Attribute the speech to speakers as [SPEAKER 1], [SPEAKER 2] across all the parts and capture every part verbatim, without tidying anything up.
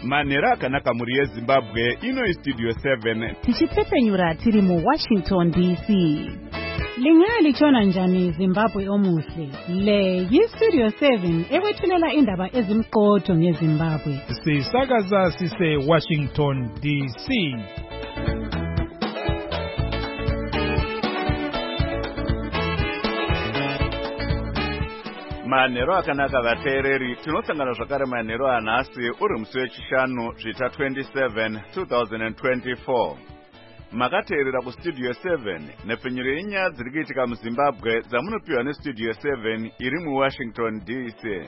[SPEAKER 1] Manhero akanaka muri yeZimbabwe, ino Studio seven.
[SPEAKER 2] Tichipfepenyura tiri mu Washington D C. Lingali chona njani Zimbabwe omuhle. Le yi Studio seven ekwethulela indaba ezimqotho ngeZimbabwe.
[SPEAKER 3] Sisakaza sise Washington D C.
[SPEAKER 1] Manhero akanaka vateereri, tinosangana zvakare manhero anhasi uri musi wechishanu zvita twenty-seven two thousand twenty-four. Makateerera kuStudio seven nepfenyuro yenyaya dziri kuitika muZimbabwe dzamunopiwa neStudio seven iri muWashington D C.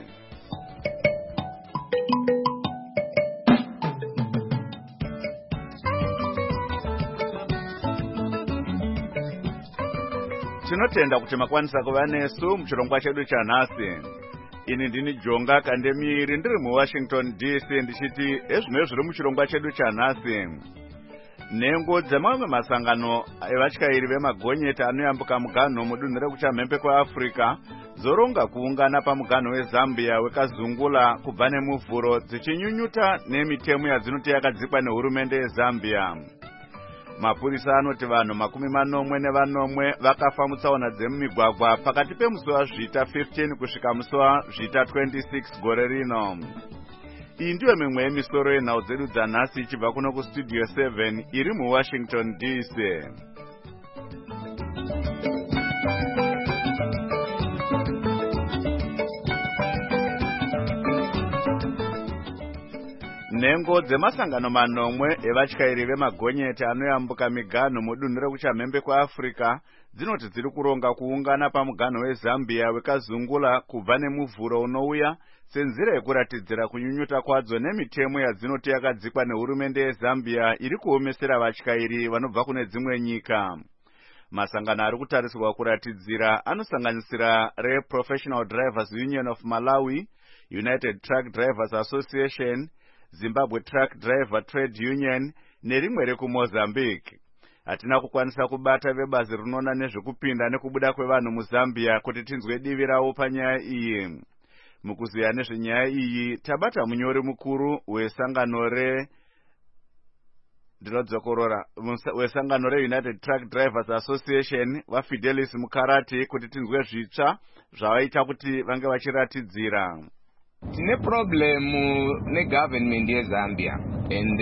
[SPEAKER 1] Tinotenda kuti makwanisa kuva nesu muchirongwa chedu chanhasi. Ini ndini Jonga Kandemiri ndiri muWashington D C ndichiti ezvino zviri muchirongwa chedu chanhasi. Nengo dzamamwe masangano evatyairi vemagonyeti anoyambuka muganho mudunhu rekuchamhembe kwaAfrica zoronga kuungana pamuganho weZambia wekazungula kubva nemuvhuro dzichinyunyuta nemitemo yadzinoti yakadzikwa nehurumende yeZambia. Mapurisa anoti vanhu makumi manomwe nevanomwe vakafa mutsaona dzemumigwagwa pakati pemusi wazvita fifteen kusvika musi wazvita twenty-six gore rino. Iyi ndiyo mimwe yemisoro yenhau dzedu dzanhasi ichibva kuno kuStudio seven iri muWashington D C. Nengo dzemasangano manomwe evatyairi vemagonyeti anoyambuka miganho mudunhu rekuchamhembe kwaAfrica dzinoti dziri kuronga kuungana pamuganho weZambia wekazungula kubva nemuvhuro unouya senzira yekuratidzira kunyunyuta kwadzo nemitemo yadzinoti yakadzikwa nehurumende yeZambia iri kuomesera vatyairi vanobva kune dzimwe nyika. Masangano ari kutarisirwa kuratidzira anosanganisira reProfessional Drivers Union of Malawi, United Truck Drivers Association, Zimbabwe Truck Driver Trade Union nerimwe rekuMozambique. Hatina kukwanisa kubata vebazi rinoona nezvekupinda nekubuda kwevanhu muZambia kuti tinzwe divi ravo panyaya iyi. Mukuziya nezvenyaya iyi tabata munyori mukuru wesangano re ndinodzokorora wesangano reUnited Truck Drivers Association waFidelis Mukarati kuti tinzwe zvitsva zvavaita kuti vange vachiratidzira.
[SPEAKER 4] Tine problem ne-government yeZambia, and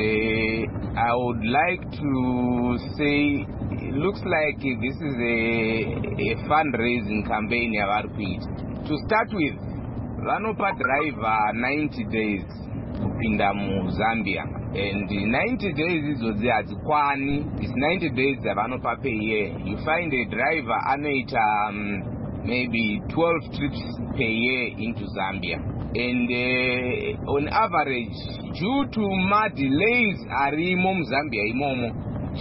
[SPEAKER 4] uh, I would like to say it looks like this is a, a fundraising campaign yavari kuita. To start with, vanopa driver ninety days kupinda muZambia, and ninety days izodzi hadzikwani. It's ninety days dzavanopa per year. You find a driver anoita um, maybe twelve trips per year into Zambia. And uh, on average, due to ma delays arimo muZambia imomo,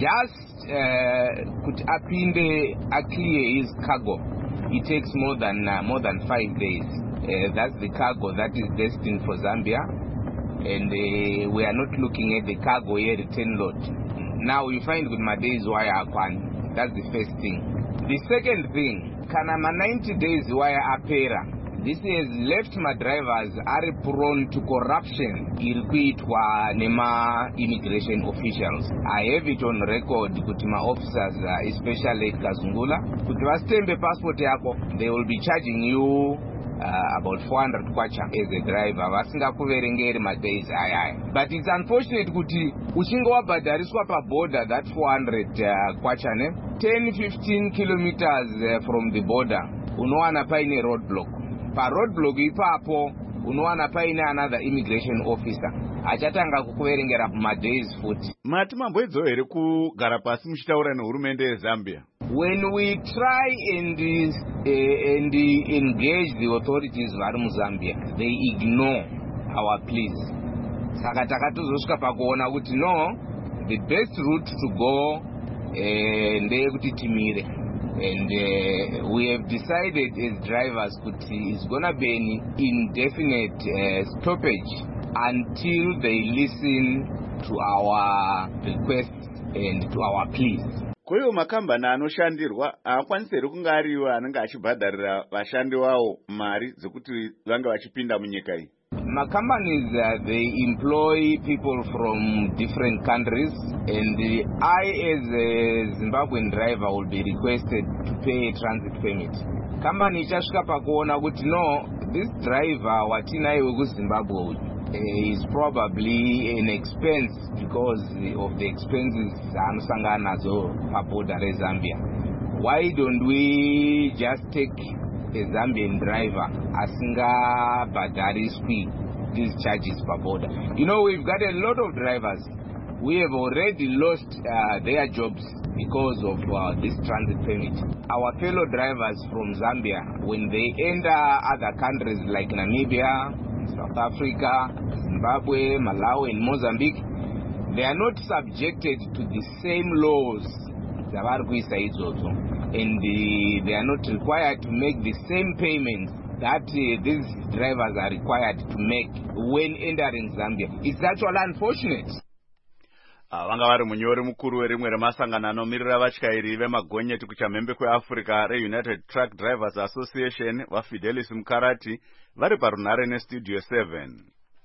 [SPEAKER 4] just uh, kuti apinde aclear his cargo, it takes more than uh, more than five days. Uh, that's the cargo that is destined for Zambia, and uh, we are not looking at the cargo here return load. Now you find good my days wire akwan. That's the first thing. The second thing, kana ma ninety days wire apera. This has left my drivers are prone to corruption irikuitwa nema immigration officials. I have it on record kuti ma officers, uh, especially at Kazungula, kuti vastembe passport yako, they will be charging you uh, about four hundred kwacha as a driver. Vasingakuverengeri ma days ayaya. But it's unfortunate kuti uchinga wabhadhariswa pa border that four hundred uh, kwacha ne ten fifteen kilometers uh, from the border unowana paine roadblock. Pa roadblock ipapo unowana paine another immigration officer achatanga kukuverengera ma days futi.
[SPEAKER 1] Mati mamboedzo here kugara pasi muchitaura nehurumende yeZambia?
[SPEAKER 4] When we try and uh, and engage the authorities vari muZambia, they ignore our pleas. Saka takatozosvika pakuona kuti no, the best route to go uh, ndeyekuti timire. And uh, we have decided as drivers that it's going to be an indefinite uh, stoppage until they listen to our requests and to our pleas.
[SPEAKER 1] Kuyo makambani anoshandirwa haakwanisiri kunge ariwo anenge achibhadharira vashandi wavo mari dzekuti vange vachipinda munyika iyi.
[SPEAKER 4] My companies, uh, they employ people from different countries, and uh, I, as a Zimbabwean driver, will be requested to pay a transit permit. Company ichasvika pakuona kuti no, this driver watinaye wekuZimbabwe uh, is probably an expense because of the expenses anosangana nazo paborder reZambia. Why don't we just take a Zambian driver asinga bhadhariswi these charges per border? You know, we've got a lot of drivers. We have already lost uh, their jobs because of uh, this transit permit. Our fellow drivers from Zambia, when they enter other countries like Namibia, South Africa, Zimbabwe, Malawi, and Mozambique, they are not subjected to the same laws and the, they are not required to make the same payments that uh, these drivers are required to make when entering Zambia. It's actually unfortunate.
[SPEAKER 1] Vanga vari munyori mukuru werimwe remasangano anomirira vatyairi vemagonyeti kuchamhembe kweAfrica reUnited Truck Drivers Association vaFidelis Mukarati vari parunhare nestudio seven.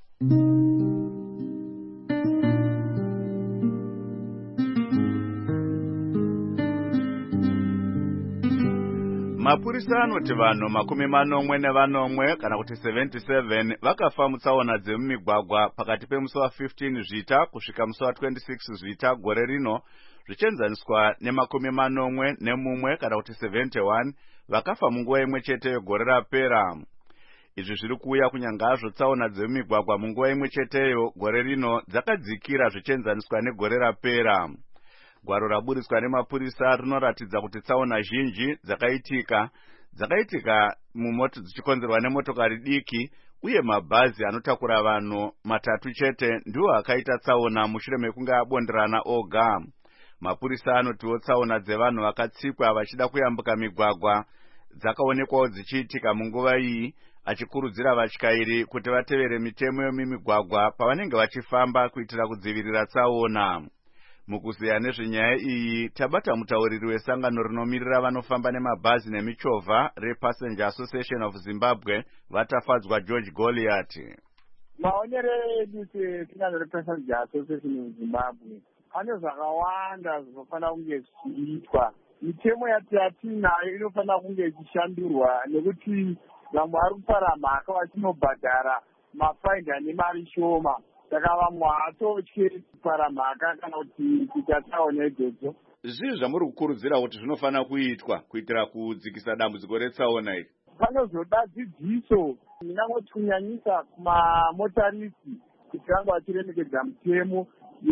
[SPEAKER 1] Mapurisa anoti vanhu makumi manomwe nevanomwe kana kuti seventy-seven vakafa mutsaona dzemumigwagwa pakati pemusi wa fifteen zvita kusvika musi wa twenty-six zvita gore rino, zvichienzaniswa nemakumi manomwe nemumwe kana kuti seventy-one vakafa munguva imwe chete yegore rapera. Izvi zviri kuuya kunyangazvo tsaona dzemumigwagwa munguva imwe cheteyo gore rino dzakadzikira zvichienzaniswa negore rapera. Gwaro raburiswa nemapurisa rinoratidza kuti tsaona zhinji dzakaitika dzakaitika mumoto dzichikonzerwa nemotokari diki uye mabhazi anotakura vanhu matatu chete ndiwo akaita tsaona mushure mekunge abonderana oga. Mapurisa anotiwo tsaona dzevanhu vakatsikwa vachida kuyambuka migwagwa dzakaonekwawo dzichiitika munguva iyi, achikurudzira vatyairi kuti vatevere mitemo yemimigwagwa pavanenge vachifamba kuitira kudzivirira tsaona. Mukuziya nezvenyaya iyi tabata mutauriri wesangano rinomirira vanofamba nemabhazi nemichovha rePassenger Association of Zimbabwe vatafadzwa George Goliath.
[SPEAKER 5] Maonere edu sesangano rePassenger Association of Zimbabwe ane zvakawanda zvinofanira kunge zvichiitwa. Mitemo yatinayo inofanira kunge ichishandurwa nekuti vamwe vari kufara mhaka vachinobhadhara mafaini ane mari shoma. Saka vamwe hatotye kufara mhaka kana kuti kuita tsaona idzodzo.
[SPEAKER 1] Zvii zvamuri kukurudzira kuti zvinofanira kuitwa kuitira kudzikisa dambudziko retsaona iri?
[SPEAKER 5] Panozoda dzidziso inangoti kunyanyisa kumamotarisi kuti vange vachiremekedza mitemo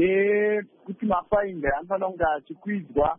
[SPEAKER 5] yekuti mafaini anofanira kunge achikwidzwa.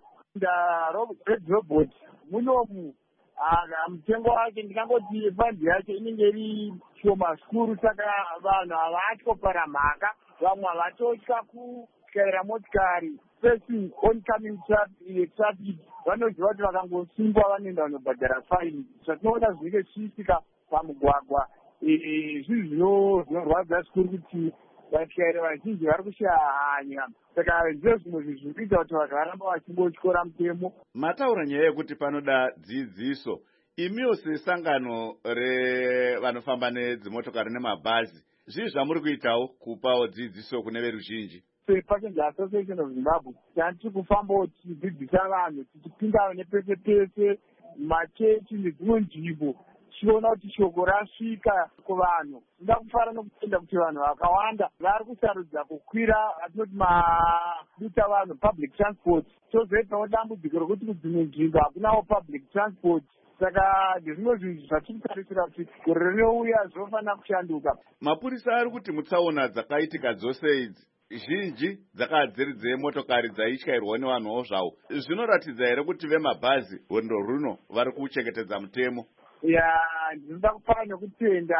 [SPEAKER 5] Red Robot munomu mutengo wake ndingangoti fandi yacho inenge iri shoma zvikuru, saka vanhu havatopara mhaka, vamwe havatotya kutyaira motikari facing oncoming traffic, vanoziva kuti vakangosungwa vanoenda vanobhadhara faini. Zvatinoona zvinenge zvichiitika pamugwagwa zvinhu zvinorwadza zvikuru kuti vatyairi vazhinji vari kushaya hanya, saka ndizvo zvimwe zvinhu zviri kuita kuti vanhu varamba vachingotyora mutemo.
[SPEAKER 1] Mataura nyaya yekuti panoda dzidziso, imiwo sesangano revanofamba nedzimotokari nemabhazi, zvii zvamuri kuitawo kupawo dzidziso kune veruzhinji?
[SPEAKER 5] sePassenger Association of Zimbabwe tiri kufambawo tichidzidzisa vanhu, tichipinda nepese pese machechi nedzimwe nzvimbo, tichiona kuti shoko rasvika kuvanhu. Tinoda kufara nokutenda kuti vanhu vakawanda vari kusarudza kukwira atinoti maduta vanhu public transport. Tozoitawo dambudziko rokuti kudzimwe nzvimbo hakunawo public transport. Saka ndezvimwe zvinhu zvatiri kutarisira kuti gore rinouya zvinofanira kushanduka.
[SPEAKER 1] Mapurisa ari kuti mutsaona dzakaitika dzose idzi zhinji dzakava dziri dzemotokari dzaityairwa nevanhuwo zvavo, zvinoratidza here kuti vemabhazi hondo runo vari kuchengetedza mutemo?
[SPEAKER 5] Ya, ndinoda kufara nekutenda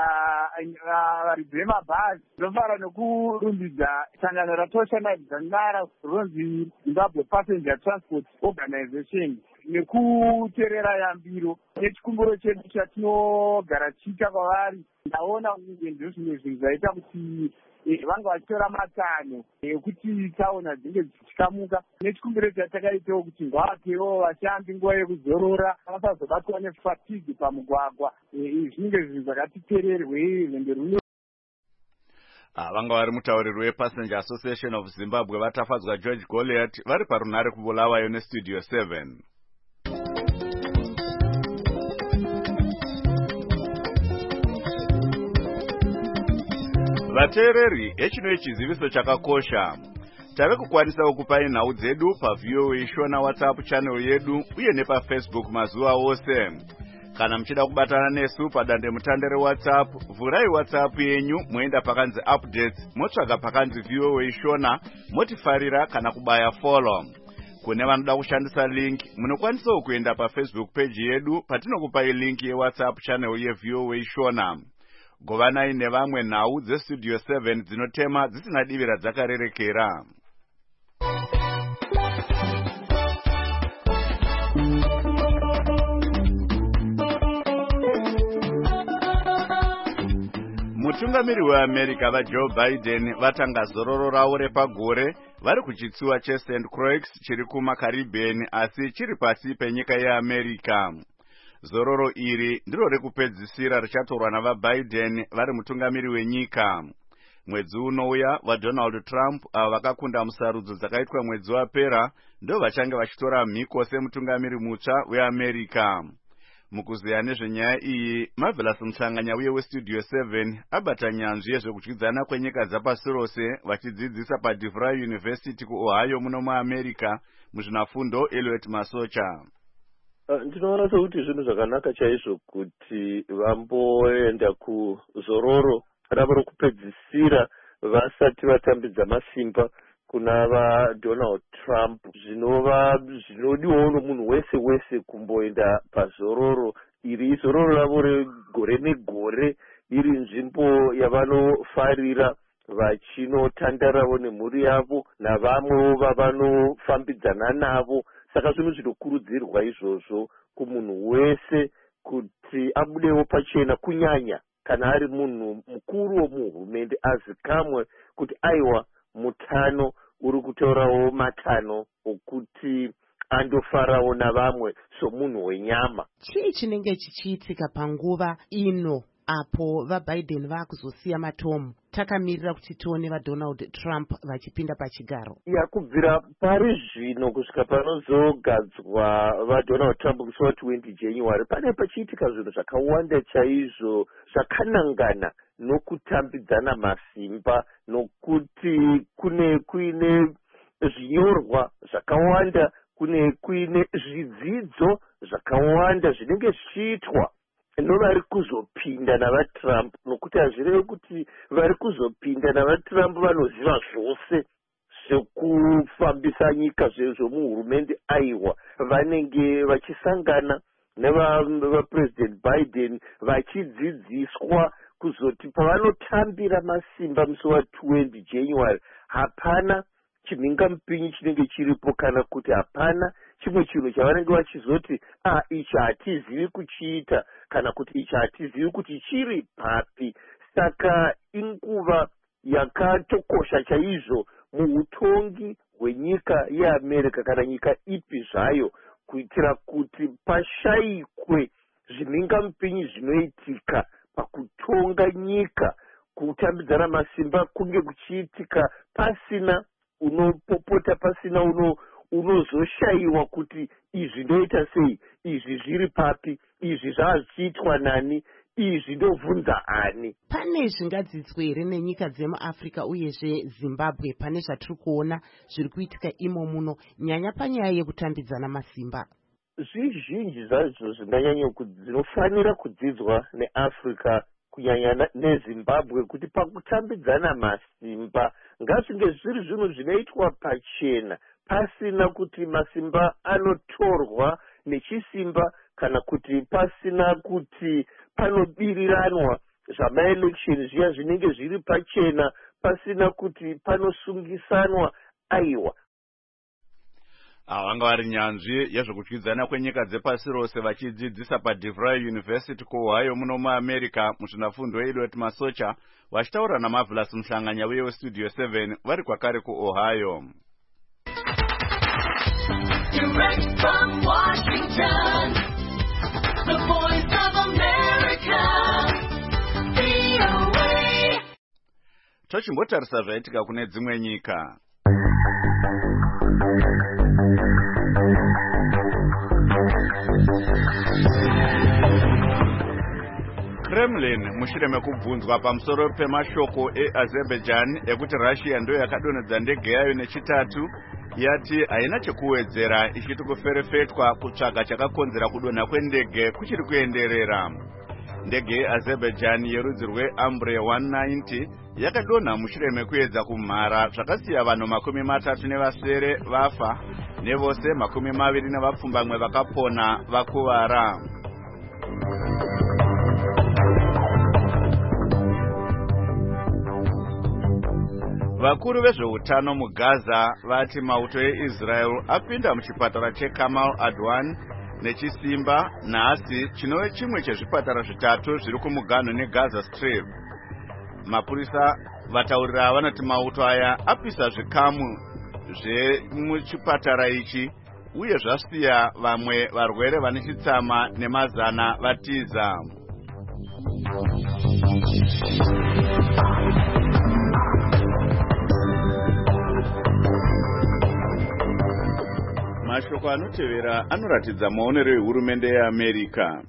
[SPEAKER 5] varidzi vemabhazi, ndinofara nekurumbidza sangano ratoshandadzisa naro rinonzi Zimbabwe Passenger Transport Organization nekuteerera yambiro nechikumbiro chedu chatinogara tichiita kwavari. Ndaona kunge ndizvo zvimwe zvinhu zvaita kuti vange vachitora matanho ekuti tsaona dzinge dzichikamuka, nechikumbiro chatakaitawo kuti ngavapewo vashambi nguva yekuzorora vasazobatwa nefatigue pamugwagwa. Izvi zvinenge zvinhu zvakati teererwe rwendo runo.
[SPEAKER 1] vanga vari mutauriri wePassenger Association of Zimbabwe vatafadzwa George Goliath vari parunare kubulawayo nestudio seven. Vateereri, echino chiziviso chakakosha. Tave kukwanisa kukupai nhau dzedu paV O A Shona WhatsApp channel yedu uye nepaFacebook mazuva ose. Kana mchida kubatana nesu padande mutandere WhatsApp, vurai WhatsApp yenyu moenda pakanzi updates, motsvaga pakanzi V O A Shona, motifarira kana kubaya follow. Kune vanoda kushandisa link, munokwanisa kuenda paFacebook page yedu patinokupai link yeWhatsApp channel yeV O A Shona. Govanai nevamwe nhau dzestudio seven dzinotema dzisina divira dzakarerekera. Mutungamiri weAmerica vaJoe Biden vatanga zororo ravo repagore vari kuchitsuwa cheSaint Croix chiri kumaCaribbean asi chiri pasi penyika yeAmerica. Zororo iri ndiro rekupedzisira richatorwa navaBiden vari mutungamiri wenyika. Mwedzi unouya vaDonald Trump ava vakakunda musarudzo dzakaitwa mwedzi wapera ndo vachange vachitora mhiko semutungamiri mutsva weAmerica. Mukuziya nezvenyaya iyi, Marvelous Mtsanganya uye westudio seven abata nyanzvi yezvekudyidzana kwenyika dzapasi rose vachidzidzisa paDeVry University kuOhio muno muAmerica muzvinafundo Elliot Masocha.
[SPEAKER 6] Ndinoona sekuti zvinhu zvakanaka chaizvo kuti vamboenda kuzororo ravo rokupedzisira vasati vatambidza masimba kuna vaDonald Trump. Zvinova zvinodiwawo nomunhu wese wese kumboenda pazororo iri. Zororo ravo regore negore iri nzvimbo yavanofarira vachinotandarawo nemhuri yavo navamwewo vavanofambidzana navo. Saka zvinhu zvinokurudzirwa izvozvo kumunhu wese kuti abudewo pachena, kunyanya kana ari munhu mukuru womuhurumende azikamwe kuti aiwa mutano uri kutaurawo matano okuti andofarawo navamwe somunhu wenyama.
[SPEAKER 7] Chii chinenge chichiitika panguva ino apo vaBiden vaakuzosiya matomu? Takamirira kuti tione vaDonald Trump vachipinda pachigaro.
[SPEAKER 6] Ya kubvira pari zvino kusvika panozogadzwa vaDonald Trump musi wa20 January pane pachiitika zvinhu zvakawanda chaizvo zvakanangana nokutambidzana masimba, nokuti kune kuine zvinyorwa zvakawanda, kune kuine zvidzidzo zvakawanda zvinenge zvichiitwa novari kuzopinda navaTrump, nokuti hazvirevi kuti vari kuzopinda navaTrump vanoziva zvose zvekufambisa nyika zvemuhurumende. Aiwa, vanenge vachisangana nevaPresident Biden vachidzidziswa kuzoti pavanotambira masimba musi wa20 January hapana chimhingamupinyi chinenge chiripo, kana kuti hapana chimwe chinhu chavanenge vachizoti ah ichi hatizivi kuchiita, kana kuti ichi hatizivi kuti chiri papi. Saka inguva yakatokosha chaizvo muutongi hwenyika yeAmerica kana nyika ipi zvayo, kuitira kuti pashayikwe zvimhingamupinyi zvinoitika pakutonga nyika. Kutambidzana masimba kunge kuchiitika pasina unopopota, pasina uno unozoshayiwa kuti izvi ndoita sei, izvi zviri papi, izvi zvazvichiitwa nani, izvi ndobvunza ani.
[SPEAKER 7] Pane zvingadzidzwe here nenyika dzemuAfrica uyezve Zimbabwe pane zvatiri kuona zviri kuitika imo muno, nyanya panyaya yekutambidzana masimba?
[SPEAKER 6] Zvizhinji zvacho zvinganyanya dzinofanira kudzidzwa neAfrica kunyanya neZimbabwe, kuti pakutambidzana masimba ngazvinge zviri zvinhu zvinoitwa pachena, pasina kuti masimba anotorwa nechisimba, kana kuti pasina kuti panobiriranwa zvamaelection zviya zvinenge zviri pachena, pasina kuti panosungisanwa. Aiwa,
[SPEAKER 1] ava vanga vari nyanzvi yezvekudyidzana kwenyika dzepasi rose vachidzidzisa paDeVry University kuOhio muno muAmerica muzvinafundo Elliot Masocha vachitaura naMarvelous Mtsanganya uye westudio seven vari kwakare kuOhio. Direct from Washington, the voice of America, V O A. tochimbotarisa zvaitika kune dzimwe nyika. Kremlin mushure mekubvunzwa pamusoro pemashoko eAzerbaijan ekuti Russia ndiyo yakadonedza ndege yayo nechitatu, yati haina chekuwedzera ichiti kuferefetwa kutsvaga chakakonzera kudonha kwendege kuchiri kuenderera. Ndege yeAzerbaijan yerudzi rweAmbre one ninety yakadonha mushure mekuedza kumhara zvakasiya vanhu makumi matatu nevasere vafa nevose makumi maviri nevapfumbamwe vakapona vakuvara. Vakuru vezveutano muGaza vati mauto eIsrael apinda muchipatara cheKamal Adwan nechisimba nhasi, chinove chimwe chezvipatara zvitatu zviri kumuganhu neGaza Strip. Mapurisa vataurira vanoti mauto aya apisa zvikamu zvemuchipatara ichi uye zvasiya vamwe varwere vane chitsama nemazana vatiza. Mashoko anotevera anoratidza maonero ehurumende yeAmerika.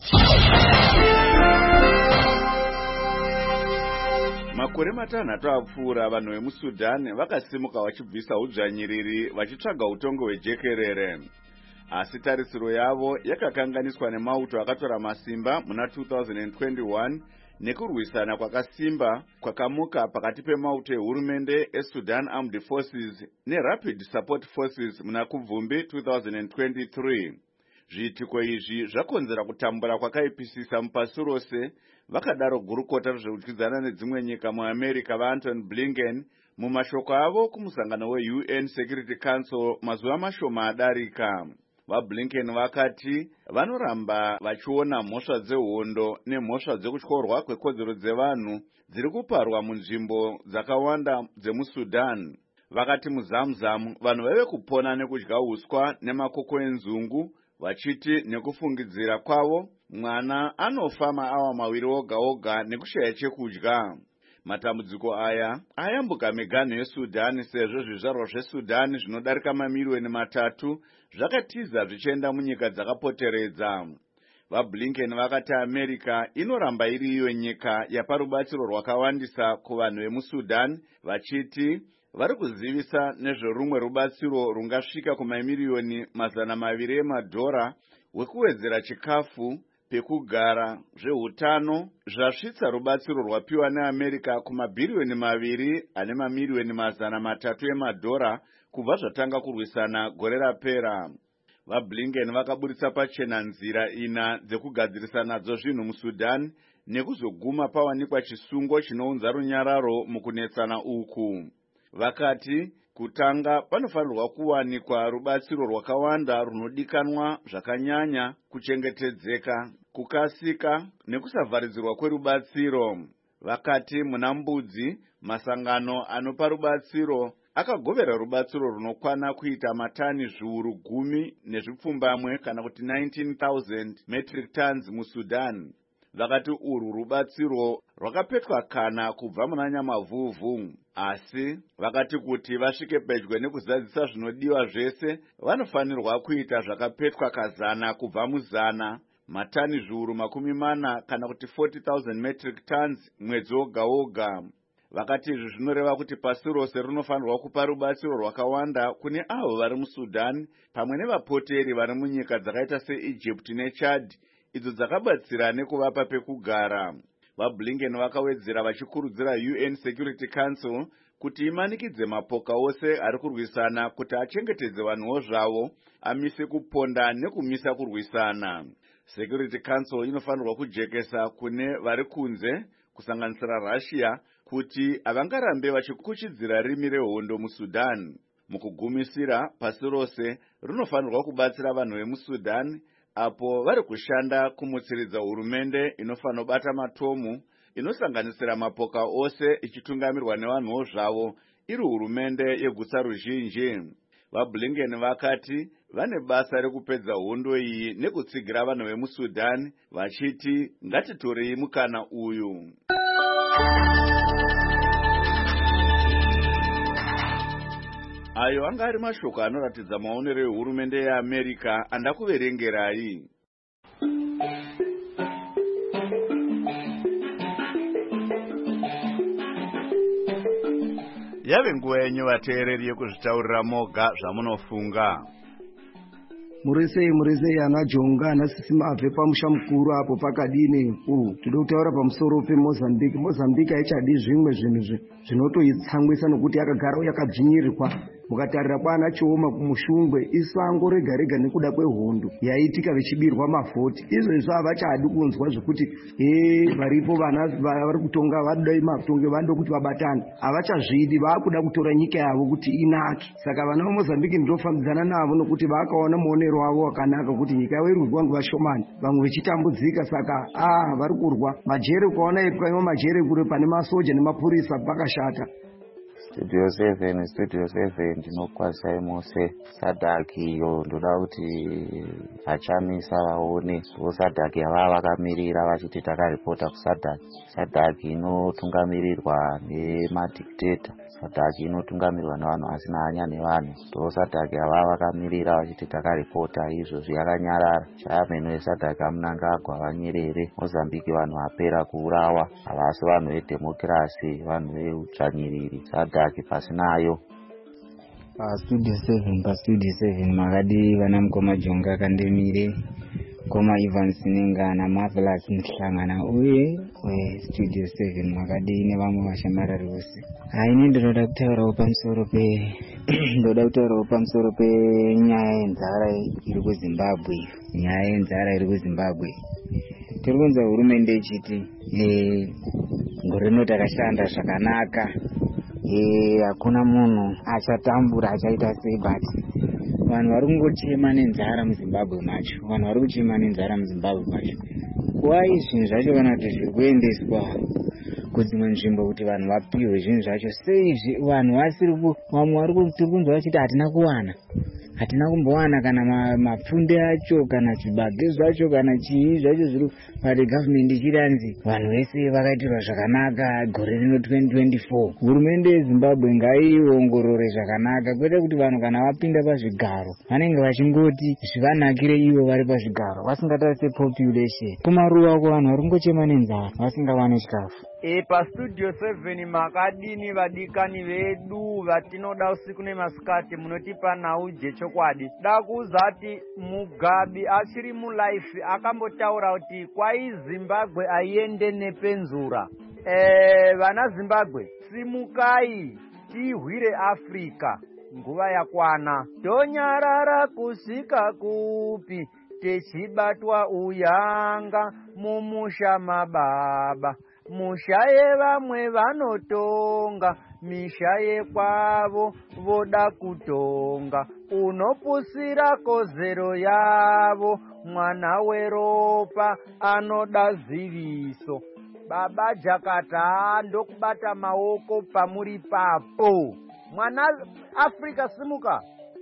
[SPEAKER 1] Makore matanhatu apfuura vanhu vemuSudan vakasimuka vachibvisa udzvanyiriri vachitsvaga utongo hwejekerere. Asi tarisiro yavo yakakanganiswa nemauto akatora masimba muna two thousand twenty-one nekurwisana kwakasimba kwakamuka pakati pemauto ehurumende eSudan Armed Forces neRapid Support Forces muna kubvumbi two thousand twenty-three. Zviitiko izvi zvakonzera kutambura kwakaipisisa mupasi rose. Vakadaro gurukota rezveutyizana nedzimwe nyika muAmerica vaAnton Blinken mumashoko avo kumusangano weU N Security Council mazuva mashoma adarika. VaBlinken vakati vanoramba vachiona mhosva dzehondo nemhosva dzekutyorwa kwekodzero dzevanhu dziri kuparwa munzvimbo dzakawanda dzemuSudan. Vakati muzamzamu vanhu vaive kupona nekudya uswa nemakoko enzungu, vachiti nekufungidzira kwavo mwana anofa maawa mawiri oga oga nekushaya chekudya. Matambudziko aya ayambuka miganhu yeSudan sezvo zvizvarwa zveSudan zvinodarika mamiliyoni matatu zvakatiza zvichienda munyika dzakapoteredza. VaBlinken vakati America inoramba iri iyo nyika yaparubatsiro rwakawandisa kuvanhu vemuSudan, vachiti vari kuzivisa nezverumwe rubatsiro rungasvika kumamiliyoni mazana maviri emadhora wekuwedzera chikafu, pekugara, zveutano, zvasvitsa rubatsiro rwapiwa neAmerica kumabhiriyoni maviri ane mamiliyoni mazana matatu emadhora kubva zvatanga kurwisana gore rapera. VaBlinken vakaburitsa pachena nzira ina dzekugadzirisa nadzo zvinhu muSudan nekuzoguma pawanikwa chisungo chinounza runyararo mukunetsana uku. Vakati kutanga panofanirwa kuwanikwa rubatsiro rwakawanda runodikanwa zvakanyanya, kuchengetedzeka, kukasika nekusavharidzirwa kwerubatsiro. Vakati muna mbudzi masangano anopa rubatsiro akagovera rubatsiro runokwana kuita matani zviuru gumi nezvipfumbamwe kana kuti nineteen thousand metric tons muSudan. Vakati urwu rubatsiro rwakapetwa kana kubva muna nyamavhuvhu, asi vakati kuti vasvike pedyo nekuzadzisa zvinodiwa zvese vanofanirwa kuita zvakapetwa kazana kubva muzana, matani zviuru makumi mana kana kuti forty thousand metric tons mwedzi oga oga. Vakati izvi zvinoreva kuti pasi rose rinofanirwa kupa rubatsiro rwakawanda kune avo vari muSudan pamwe nevapoteri vari munyika dzakaita seEgypt neChad idzo dzakabatsira nekuvapa pekugara. VaBlinken vakawedzera vachikurudzira U N Security Council kuti imanikidze mapoka ose ari kurwisana kuti achengetedze vanhuwo zvavo, amise kuponda nekumisa kurwisana. Security Council inofanirwa kujekesa kune vari kunze kusanganisira Russia kuti havangarambe vachikuchidzira rimi rehondo muSudan. Mukugumisira, pasi rose rinofanirwa kubatsira vanhu vemuSudan apo vari kushanda kumutsiridza hurumende inofanira bata matomu, inosanganisira mapoka ose ichitungamirwa nevanhuwo zvavo, iri hurumende yeguta ruzhinji. VaBlinken vakati vane basa rekupedza hondo iyi nekutsigira vanhu vemuSudan, vachiti ngatitorei mukana uyu. Ayo anga ari mashoko anoratidza maonero ehurumende yeAmerica andakuverengerai. Yave nguva yenyu vateereri yekuzvitaurira moga zvamunofunga.
[SPEAKER 8] Muresei muresei ana jonga ana sisima abve pamusha mukuru apo pakadini u tode kutaura pamusoro peMozambique. Mozambique haichadi zvimwe zvinhu zvinotoitsangwisa nokuti yakagara yakadzvinyirirwa. Mukatarira kwana Chioma kumushungwe isango rega rega nekuda kwehondo yaitika vechibirwa mavhoti. Izvezvi havachadi kunzwa zvekuti eh varipo vana vari kutonga vadai matonge vando kuti vabatane. Havachazvidi, vakuda kutora nyika yavo kuti inake. Saka vana veMozambique ndinofambidzana navo nokuti vakaona muonero wavo wakanaka kuti nyika yavo irurwa ngevashomani, vamwe vechitambudzika. Saka ah vari kurwa majere. Ukaona ipwa majere kure pane masoja nemapurisa pakashata.
[SPEAKER 9] Studio seven, Studio seven, ndinokwazisa mose Sadaki iyo ndoda kuti vachamisa vaone. So Sadaki ava vakamirira vachiti takaripota kuSadaki. Sadaki inotungamirirwa nemadictator. Sadaki inotungamirirwa nevanhu vasina hanya nevanhu. So Sadaki ava vakamirira vachiti takaripota. Izvozvi yakanyarara. Chairman weSadaki amunanga agwa vanyerere. Mozambique vanhu vapera kuurawa. Havasi vanhu vedemokirasi, vanhu veutsvanyiriri. Sadaki pasinayo.
[SPEAKER 10] Pa Studio seven, pa Studio seven makadi vana mukoma jonga kandemire koma Evans Ningana Marvelous Mhlangana uye we Studio seven makadi ne vamwe vashamarari vose. Haini ndoda kutaura pamusoro pe ndoda kutaura pamusoro pe nyaya yenzara iri kuZimbabwe. Nyaya yenzara iri kuZimbabwe. Tiri kunza hurumende ichiti eh gore rinoti akashanda zvakanaka. Eh hakuna munhu achatambura achaita sei, but vanhu vari kungochema nenzara muZimbabwe macho. Vanhu vari kuchema nenzara muZimbabwe macho. Wai zvinhu zvacho kana kuti zviri kuendeswa kudzimwe nzvimbo kuti vanhu vapiwe zvinhu zvacho sei vanhu vasiri ku vamwe vari kuti kunzwa vachiti hatina kuwana. Hatina kumbowana kana mapfunde acho kana chibage zvacho kana chii zvacho zviri pari government ichiranzi vanhu vese vakaitirwa zvakanaka gore rino twenty twenty-four. Hurumende yeZimbabwe ngaiongorore zvakanaka kwete kuti vanhu kana vapinda pazvigaro vanenge vachingoti zvivanakire ivo vari pazvigaro vasingatarise population. Kumaruwa ko vanhu vari kungochema nenzara vasingawane chikafu.
[SPEAKER 11] E pa Studio seven makadini vadikani vedu vatinoda usiku nemasikati munotipa nauje chokwadi. Da kuzati Mugabe achiri mu life akambotaura kuti kwai Zimbabwe aiende nepenzura. Eh vana Zimbabwe simukai tihwire Afrika nguva yakwana. Tonyarara kusika kupi techibatwa uyanga mumusha mababa. Mushaye vamwe vanotonga mishaye kwavo voda kutonga. Unopusira kozero yavo mwana weropa anoda ziviso. Baba Jakata ndokubata maoko pamuri papo. Mwana Afrika simuka.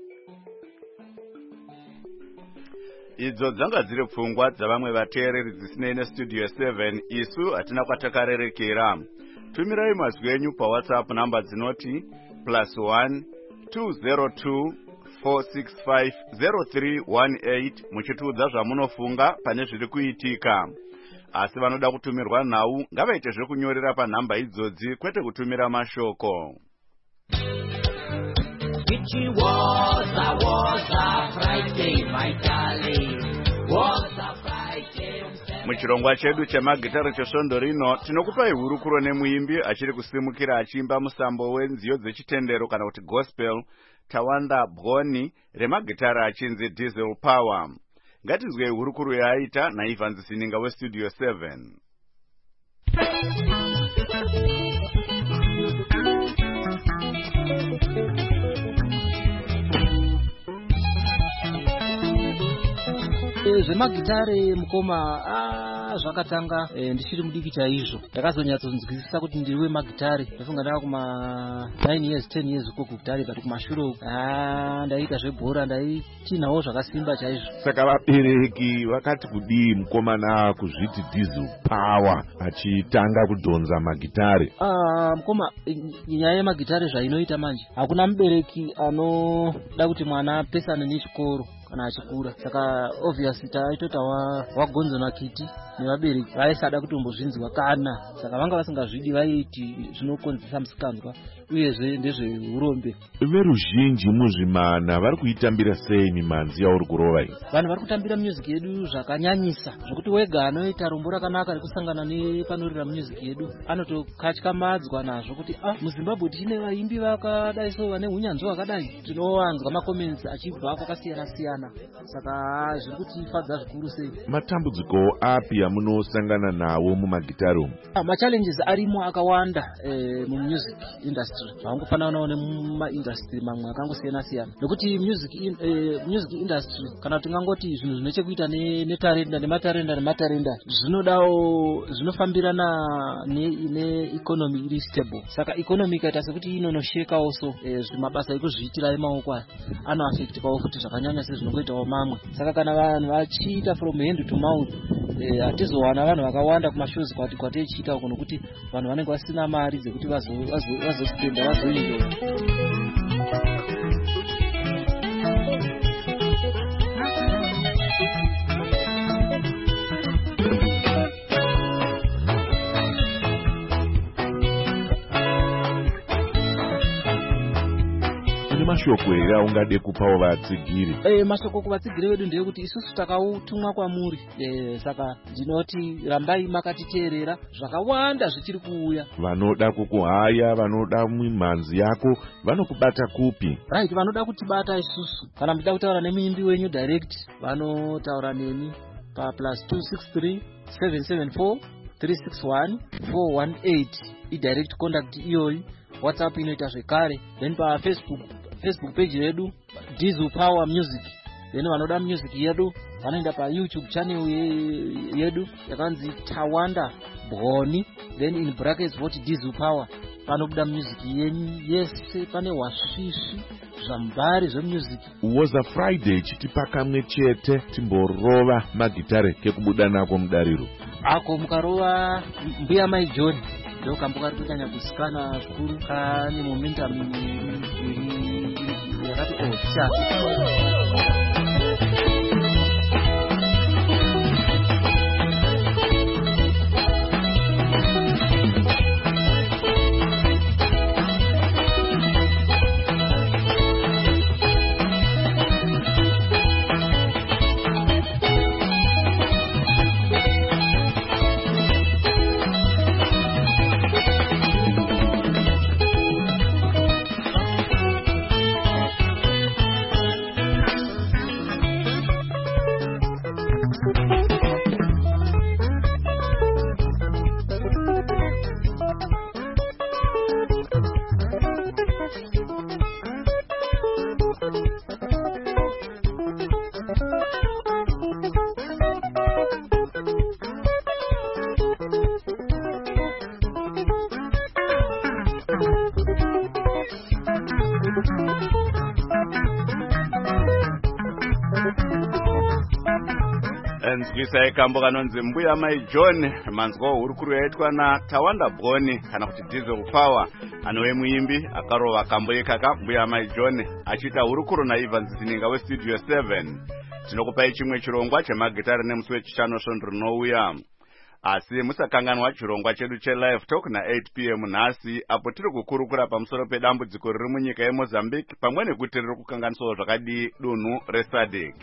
[SPEAKER 1] Idzo dzanga dziri pfungwa dzavamwe vateereri dzisinei neStudio seven. Isu hatina kwatakarerekera. Tumirai mazwi enyu paWhatsApp namba dzinoti plus one two zero two four six five zero three one eight muchitiudza zvamunofunga pane zviri kuitika. Asi vanoda kutumirwa nhau ngavaite zvekunyorera panhamba idzodzi kwete kutumira mashoko.
[SPEAKER 12] It was a was a Friday, my darling. Was a Friday.
[SPEAKER 1] Muchirongwa chedu chemagitari chesvondo rino tinokupai hurukuro nemuimbi achiri kusimukira achimba musambo wenziyo dzechitendero kana kuti gospel Tawanda Bgoni remagitari achinzi Diesel Power. Ngatizwe hurukuro yaaita naIvans Sininga weStudio seven.
[SPEAKER 13] Zvemagitare mukoma zvakatanga e, ndichiri mudiki chaizvo ndakazonyatsonzwisisa kuti ndiri wemagitare ndafunga ndava kuma nine years ten years uko kugitare but kumashure uku ah ndaita zvebhora ndaitinawo zvakasimba chaizvo.
[SPEAKER 14] Saka vabereki vakati kudii mukomana kuzviti Diesel Power achitanga kudhonza magitare?
[SPEAKER 13] Ah mukoma nyaya yemagitare zvainoita manje hakuna mubereki anoda kuti mwana apesane nechikoro kana achikura. Saka obviously taitota wagonzo nakiti nevabereki vaisada kutombozvinzwa kana saka vanga vasingazvidi vaiti zvinokonzesa musikanzwa uyezve ndezveurombe.
[SPEAKER 14] Veruzhinji muzvimana vari kuitambira sei mimanzi yauri kurova iyi?
[SPEAKER 13] Vanhu vari kutambira music yedu zvakanyanyisa zvokuti wega anoita rombo rakanaka rekusangana nepanorira music yedu anotokatyamadzwa nazvo kuti ah muZimbabwe tine vaimbi vakadai so vane hunyanzvi hwakadai. Tinowanzwa makomenzi achibva kwakasiyana siyana saka zviri kutifadza zvikuru sei.
[SPEAKER 14] Matambudziko api amunosangana nawo mumagitare umu?
[SPEAKER 13] Ah, machallenges arimo akawanda eh, mumusic industry zvaungofanana nawo nemumaindustry mamwe akangosiyana siyana nekuti music in, eh, music industry kana tingangoti zvinhu zvinechekuita netarenda nematarenda nematarenda zvinodawo zvinofambirana ne economy iri stable. Saka economy ikaita sekuti inonoshekawo so eh, mabasa ekuzviitira emaoko aya anoaffectikawo futi zvakanyanya sezvinongoitawo mamwe. Saka kana vanhu vachiita from hand to mouth hatizowana vanhu vakawanda kumashows kwati kwateichiita uko nokuti vanhu vanenge vasina mari dzekuti vazospenda vazoenjoya.
[SPEAKER 14] Mashoko here aungade kupawo vatsigiri?
[SPEAKER 13] Eh mashoko kuvatsigiri vedu ndeyekuti isusu takautumwa kwamuri eh saka ndinoti rambai makatiteerera zvakawanda zvichiri kuuya.
[SPEAKER 14] Vanoda kukuhaya vanoda mimhanzi yako vanokubata kupi?
[SPEAKER 13] Right, vanoda kutibata isusu kana muchida kutaura nemuimbi wenyu direct vanotaura neni pa plus two six three seven seven four three six one four one eight i direct contact iyoyi. WhatsApp inoita zvekare, then pa Facebook Facebook page yedu Diesel Power Music. Then vanoda music yedu vanoenda pa YouTube channel yedu yakanzi Tawanda Boni, then in brackets what Diesel Power. Panobuda music yenyu yese, pane washishi zvambari zvemusic.
[SPEAKER 14] Woza Friday chitipa kamwe chete timborova magitare kekubuda nako mudariro.
[SPEAKER 13] Ako mukarova mbuya Mai John ndo kambuka rikutanya kusikana zvikuru kane momentum yakati osha.
[SPEAKER 1] Nzwisa ikambo kanonzi mbuya Mai John manzwa hurukuru yaitwa na Tawanda Boni kana kuti Diesel Power anowe muimbi akarova kambo ikaka mbuya Mai John achita hurukuru na Ivan Zininga we Studio seven. Tinokupai chimwe chirongwa chemagitare nemusi wechishanu svondro rinouya. Asi musakanganwa chirongwa chedu che live talk na eight p m nhasi apo tiri kukurukura pamusoro pedambudziko riri munyika yeMozambique pamwe nekuti riri kukanganisawo zvakadi dunhu reSADC.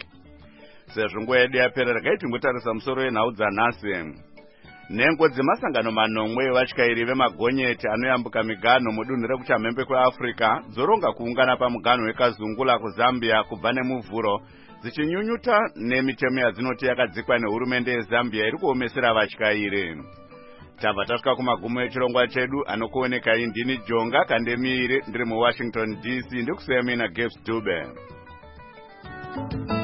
[SPEAKER 1] Sezvo nguva yedu yapera rakaiti ngotarisa musoro wenhau dzanhasi. Nhengo dzemasangano manomwe evatyairi vemagonyeti anoyambuka miganho mudunhu rekuchamhembe kweAfrica dzoronga kuungana pamuganho wekazungula kuZambia kubva nemuvhuro dzichinyunyuta nemitemo yadzinoti yakadzikwa nehurumende yeZambia iri kuomesera vatyairi. Tabva tasvika kumagumo echirongwa chedu anokuonekai ndini Jonga Kandemire ndiri muWashington D C ndikusiyamina Gabe Dube.